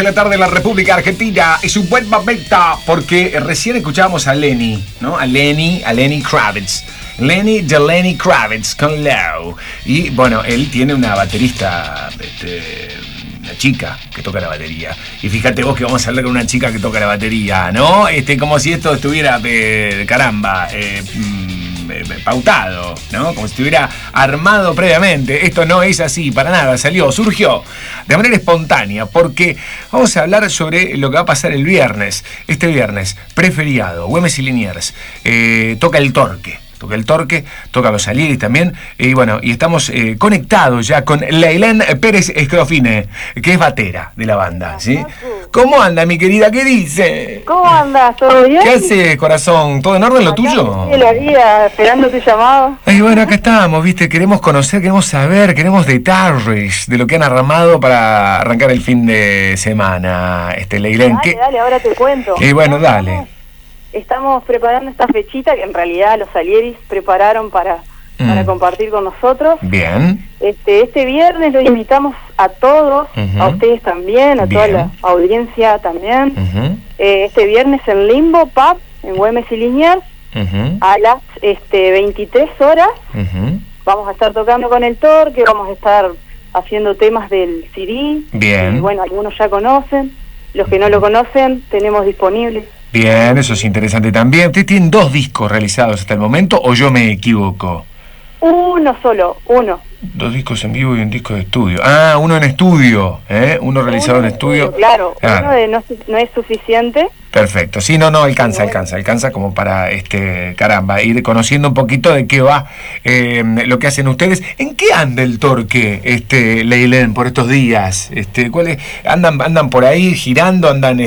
la tarde en la República Argentina. Es un buen momento porque recién escuchábamos a Lenny, ¿no? A Lenny Kravitz. Lenny Kravitz con Low. Y bueno, él tiene una baterista, una chica que toca la batería. Y fíjate vos que vamos a hablar con una chica que toca la batería, ¿no? Como si esto estuviera, pautado, ¿no? Como si estuviera armado previamente. Esto no es así, para nada. Surgió de manera espontánea, porque vamos a hablar sobre lo que va a pasar el viernes. Este viernes, preferiado, Güemes y Liniers, toca el Torque. Toca los Aliris también, y bueno, y estamos conectados ya con Leilén Pérez Escrofine, que es batera de la banda, ¿sí? ¿Cómo anda, mi querida? ¿Qué dice? ¿Cómo andas? ¿Todo bien? ¿Qué haces, corazón? ¿Todo en orden lo tuyo? Sí, la vida, esperando tu llamado. Ay, bueno, acá estamos, ¿viste? Queremos conocer, queremos saber, queremos detalles de lo que han armado para arrancar el fin de semana, Leilén. Dale, ahora te cuento. Bueno, dale. Estamos preparando esta fechita que en realidad los Aliris prepararon para compartir con nosotros. Bien. Este viernes los invitamos a todos, a ustedes también, a toda la audiencia también. Este viernes en Limbo Pub, en Güemes y Liniers, a las 23 horas. Vamos a estar tocando con el Torque, vamos a estar haciendo temas del CD. Bien. Y bueno, algunos ya conocen, los que no lo conocen tenemos disponibles. Bien, eso es interesante también. ¿Ustedes tienen 2 discos realizados hasta el momento o yo me equivoco? Uno. 2 discos en vivo y un disco de estudio. Uno en estudio, uno realizado en estudio. Claro. Uno no es suficiente. Perfecto, sí, no, alcanza como para, ir conociendo un poquito de qué va lo que hacen ustedes. ¿En qué anda el Torque, Leilén, por estos días? ¿Andan por ahí girando, andan,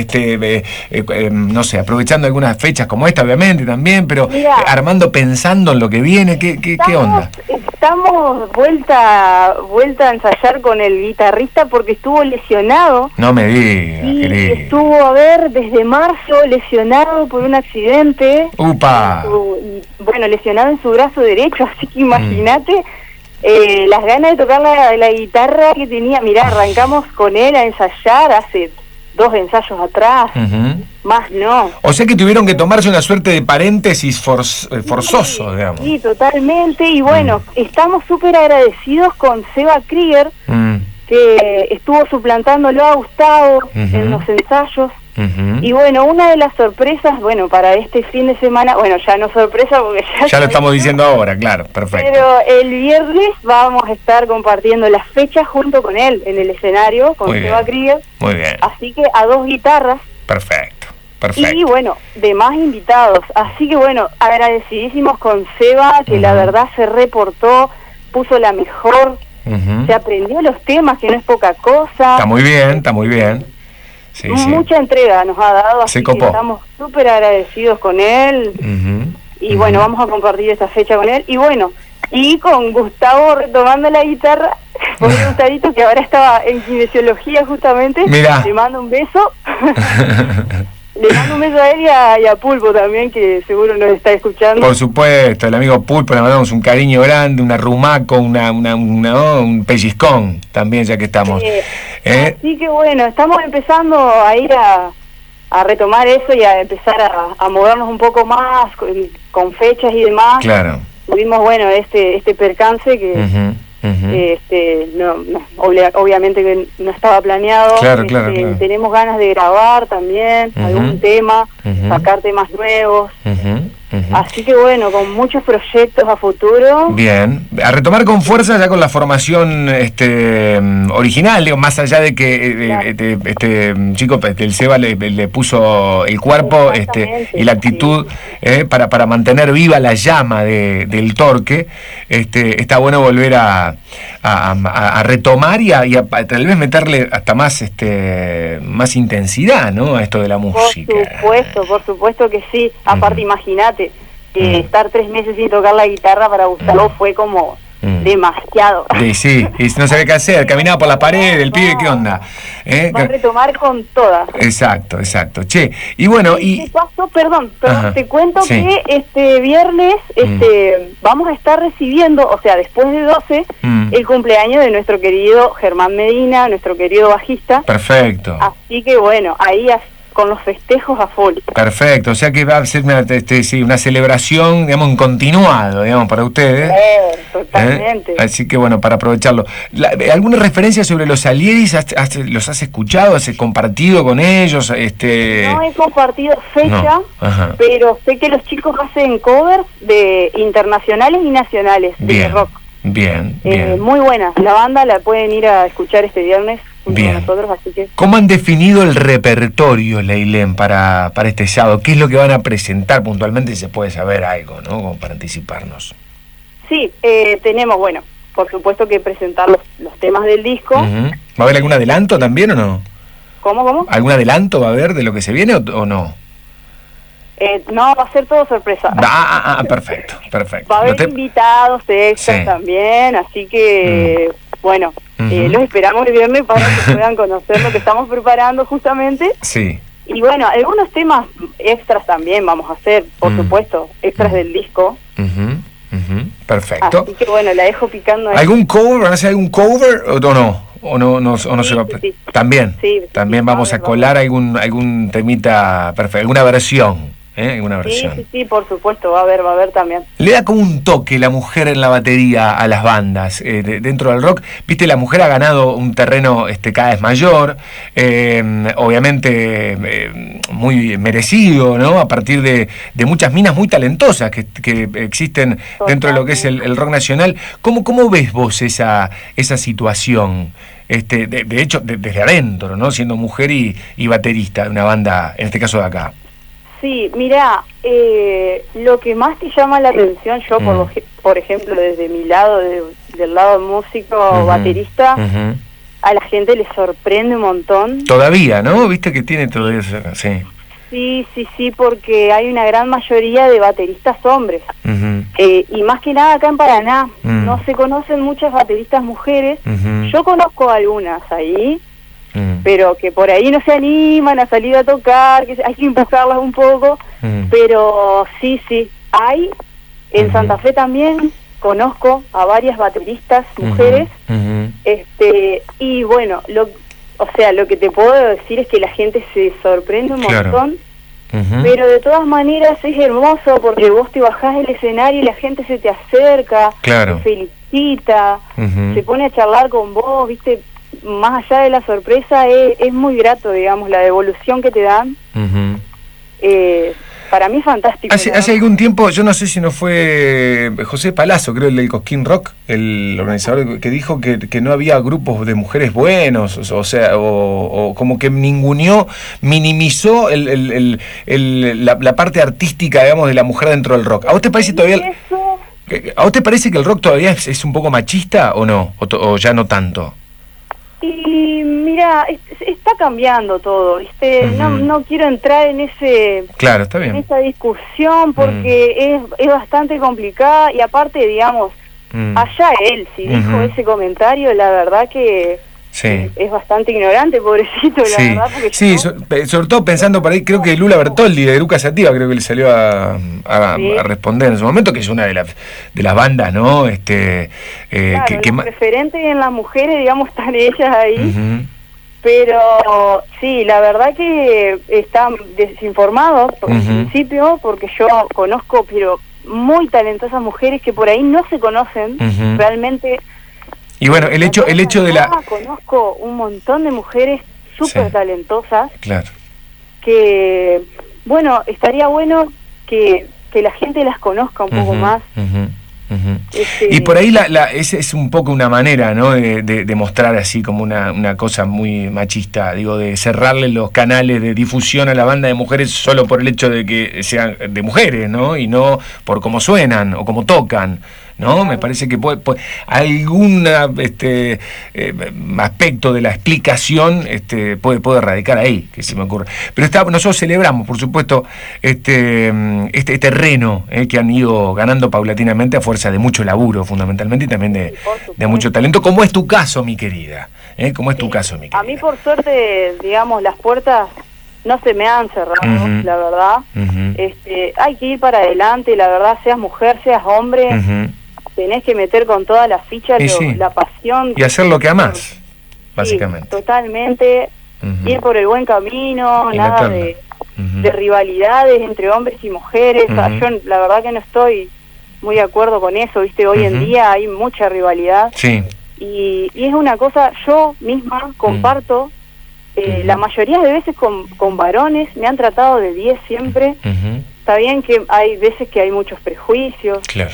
no sé, aprovechando algunas fechas como esta, obviamente, también, pero armando, pensando en lo que viene? ¿Qué onda? Estamos vuelta a ensayar con el guitarrista porque estuvo lesionado. No me digas, y querido. estuvo, desde marzo lesionado por un accidente. ¡Upa! Bueno, lesionado en su brazo derecho, así que imagínate las ganas de tocar la guitarra que tenía. Mirá, arrancamos con él a ensayar hace 2 ensayos atrás, más no. O sea que tuvieron que tomarse una suerte de paréntesis forzoso, digamos. Sí, totalmente, y bueno, estamos súper agradecidos con Seba Krieger, que estuvo suplantándolo a Gustavo en los ensayos. Y bueno, una de las sorpresas, para este fin de semana, ya no sorpresa porque ya lo estamos diciendo ahora, claro, perfecto. Pero el viernes vamos a estar compartiendo las fechas junto con él en el escenario, con Seba Krieger. Muy bien. Así que a 2 guitarras. Perfecto. Y bueno, demás invitados. Así que bueno, agradecidísimos con Seba, que la verdad se reportó, puso la mejor, se aprendió los temas, que no es poca cosa. Está muy bien. Sí, mucha entrega nos ha dado, así que estamos súper agradecidos con él. Y bueno, vamos a compartir esta fecha con él. Y bueno, y con Gustavo retomando la guitarra, por Gustavito, que ahora estaba en kinesiología justamente. Mirá. Le mando un beso. Le mando un beso a él y a Pulpo también, que seguro nos está escuchando. Por supuesto, el amigo Pulpo, le mandamos un cariño grande, un arrumaco, un pellizcón también, ya que estamos. Así que bueno, estamos empezando a ir a retomar eso y a empezar a movernos un poco más con fechas y demás. Claro. Tuvimos, este percance que... obviamente que no estaba planeado. Claro. Tenemos ganas de grabar también algún tema, sacar temas nuevos. Así que bueno, con muchos proyectos a futuro. Bien, a retomar con fuerza ya con la formación original, digo, más allá de que este chico, el Seba le puso el cuerpo y la actitud para mantener viva la llama del Torque. Está bueno volver a retomar y a tal vez meterle hasta más intensidad, ¿no?, a esto de la música. Por supuesto que sí. Aparte, imagínate estar 3 meses sin tocar la guitarra para Gustavo fue como demasiado. Sí, y no sabía qué hacer, caminaba por la pared, el pibe, ¿qué onda? Va a retomar con todas. Exacto. Che, y bueno, ¿Qué pasó? Perdón, te cuento sí. que este viernes vamos a estar recibiendo, o sea, después de 12, el cumpleaños de nuestro querido Germán Medina, nuestro querido bajista. Perfecto. Así que bueno, ahí con los festejos a full. Perfecto, o sea que va a ser una celebración, digamos, en continuado, digamos, para ustedes. Totalmente. Así que bueno, para aprovecharlo. ¿Alguna referencia sobre los Salieris? ¿Los has escuchado? ¿Has compartido con ellos? No he compartido fecha, pero sé que los chicos hacen covers de internacionales y nacionales de rock. Bien. Muy buena. La banda la pueden ir a escuchar este viernes. Bien. Nosotros, así que... ¿Cómo han definido el repertorio, Leilén, para este sábado? ¿Qué es lo que van a presentar puntualmente? Si se puede saber algo, ¿no? Como para anticiparnos. Sí, tenemos, bueno, por supuesto que presentar los temas del disco. ¿Va a haber algún adelanto también o no? ¿Cómo? ¿Algún adelanto va a haber de lo que se viene o no? No, va a ser todo sorpresa. Perfecto. Va a haber invitados extras también, así que, bueno... los esperamos el viernes para que puedan conocer lo que estamos preparando justamente. Sí. Y bueno, algunos temas extras también vamos a hacer, por supuesto, extras del disco. Perfecto. Así que bueno, la dejo picando ahí. ¿Algún cover? ¿Van a hacer algún cover o no? ¿O no se va a... Sí. También vamos a colar algún temita perfecto, alguna versión. ¿Alguna versión? Sí, por supuesto, va a haber también. Le da como un toque la mujer en la batería a las bandas dentro del rock. Viste, la mujer ha ganado un terreno cada vez mayor, obviamente muy merecido, ¿no? A partir de muchas minas muy talentosas que existen dentro de lo que es el rock nacional. ¿Cómo ves vos esa situación? De hecho, desde adentro, ¿no? Siendo mujer y baterista de una banda, en este caso de acá. Sí, mira, lo que más te llama la atención, yo por ejemplo, desde mi lado, del lado músico, baterista, a la gente le sorprende un montón. Todavía, ¿no? Viste que tiene todo eso, sí. Sí, porque hay una gran mayoría de bateristas hombres. Y más que nada acá en Paraná, no se conocen muchas bateristas mujeres. Yo conozco algunas ahí, pero que por ahí no se animan a salir a tocar, que hay que empujarlas un poco, pero sí, hay. En Santa Fe también conozco a varias bateristas mujeres, y bueno, lo que te puedo decir es que la gente se sorprende un montón, pero de todas maneras es hermoso porque vos te bajás del escenario y la gente se te acerca, te felicita, se pone a charlar con vos, viste. Más allá de la sorpresa, es muy grato, digamos, la devolución que te dan. Para mí es fantástico. Hace algún tiempo, yo no sé si no fue José Palazzo, creo, el del Cosquín Rock, el organizador, que dijo que no había grupos de mujeres buenos, o como que minimizó la parte artística, digamos, de la mujer dentro del rock. ¿A vos te parece todavía... ¿A vos te parece que el rock todavía es un poco machista o no? ¿O ya no tanto? Y mira, está cambiando todo, ¿viste? No quiero entrar en claro, está bien, en esa discusión porque es bastante complicada y aparte, digamos, allá él, si dijo ese comentario, la verdad que es bastante ignorante, pobrecito, la verdad. Porque sobre todo pensando por ahí, creo que Lula Bertoldi de Eruca Sativa creo que le salió a responder en su momento, que es una de las bandas, ¿no? Claro, los referentes en las mujeres, digamos, están ellas ahí, pero sí, la verdad que están desinformados por el principio, porque yo conozco, pero muy talentosas mujeres que por ahí no se conocen realmente. Y bueno, el hecho de la... Conozco un montón de mujeres súper talentosas. Claro. Que, bueno, estaría bueno que la gente las conozca un poco más. Y por ahí es un poco una manera, ¿no? de mostrar así como una cosa muy machista, digo, de cerrarle los canales de difusión a la banda de mujeres solo por el hecho de que sean de mujeres, ¿no? Y no por cómo suenan o cómo tocan, ¿no? Me parece que puede algún aspecto de la explicación puede radicar ahí, que se me ocurre. Pero nosotros celebramos, por supuesto, este terreno que han ido ganando paulatinamente a fuerza de mucho laburo, fundamentalmente, y también de mucho talento, como es tu caso, mi querida. ¿Cómo es tu caso, mi querida? A mí, por suerte, digamos, las puertas no se me han cerrado, la verdad. Hay que ir para adelante, la verdad, seas mujer, seas hombre, tenés que meter con toda la ficha la pasión. Y hacer lo que amás, básicamente. Sí, totalmente, ir por el buen camino, nada de rivalidades entre hombres y mujeres. O sea, yo la verdad que no estoy muy de acuerdo con eso, ¿viste? Hoy en día hay mucha rivalidad. Sí. Y es una cosa, yo misma comparto, la mayoría de veces con varones, me han tratado de 10 siempre. Está bien que hay veces que hay muchos prejuicios, claro,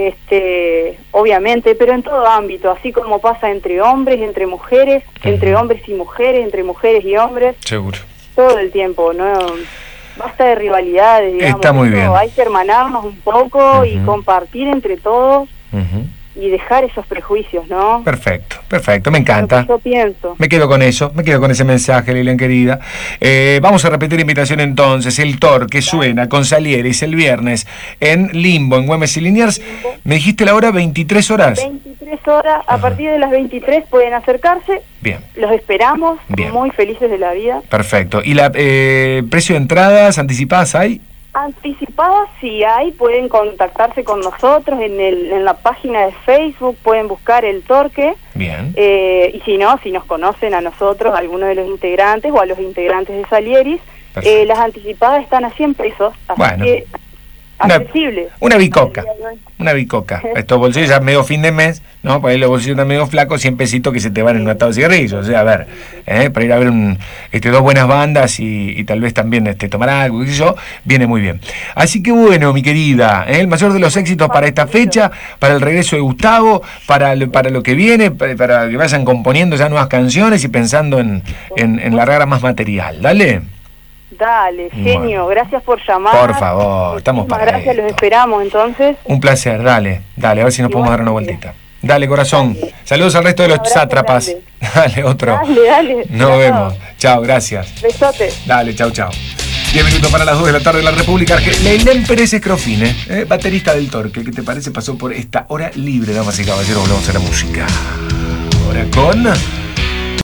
obviamente, pero en todo ámbito, así como pasa entre hombres, entre mujeres, entre hombres y mujeres, entre mujeres y hombres. Seguro. Todo el tiempo, ¿no? Basta de rivalidades, digamos. Está muy bien. Hay que hermanarnos un poco y compartir entre todos. Y dejar esos prejuicios, ¿no? Perfecto, me encanta. Yo pienso. Me quedo con eso, me quedo con ese mensaje, Lilian querida. Vamos a repetir la invitación entonces, el TOR que suena con Salieris el viernes en Limbo, en Güemes y Liniers. Me dijiste la hora, 23 horas. 23 horas, a partir de las 23 pueden acercarse. Bien. Los esperamos, muy felices de la vida. Perfecto. ¿Y la precio de entradas anticipadas hay? Anticipadas sí hay, pueden contactarse con nosotros en la página de Facebook, pueden buscar el Torque. Bien. Y si no, si nos conocen a nosotros, a alguno de los integrantes o a los integrantes de Salieris, las anticipadas están a 100 pesos, así que accesible. Una bicoca. Estos bolsillos ya medio fin de mes, ¿no? Para ir los bolsillos están medio flacos, 100 pesitos que se te van en un atado de cigarrillos. O sea, a ver, para ir a ver dos buenas bandas y tal vez también tomar algo, qué sé yo, viene muy bien. Así que bueno, mi querida, el mayor de los éxitos para esta fecha, para el regreso de Gustavo, para lo que viene, para que vayan componiendo ya nuevas canciones y pensando en largar más material. Dale. Dale, genio, gracias por llamar. Por favor, estamos para gracias, esto. los esperamos entonces. Un placer, dale, a ver si nos podemos dar una vueltita. Dale, corazón. Dale. Saludos al resto de los sátrapas. Dale, otro. Dale. Nos vemos. Chao, gracias. Besote. Dale, chao. 10 minutos para las 2 de la tarde en la República Argentina. Leilén Pérez Escrofine, baterista del Torque, ¿qué te parece? Pasó por esta hora libre, damas y caballeros. Volvemos a la música. Ahora con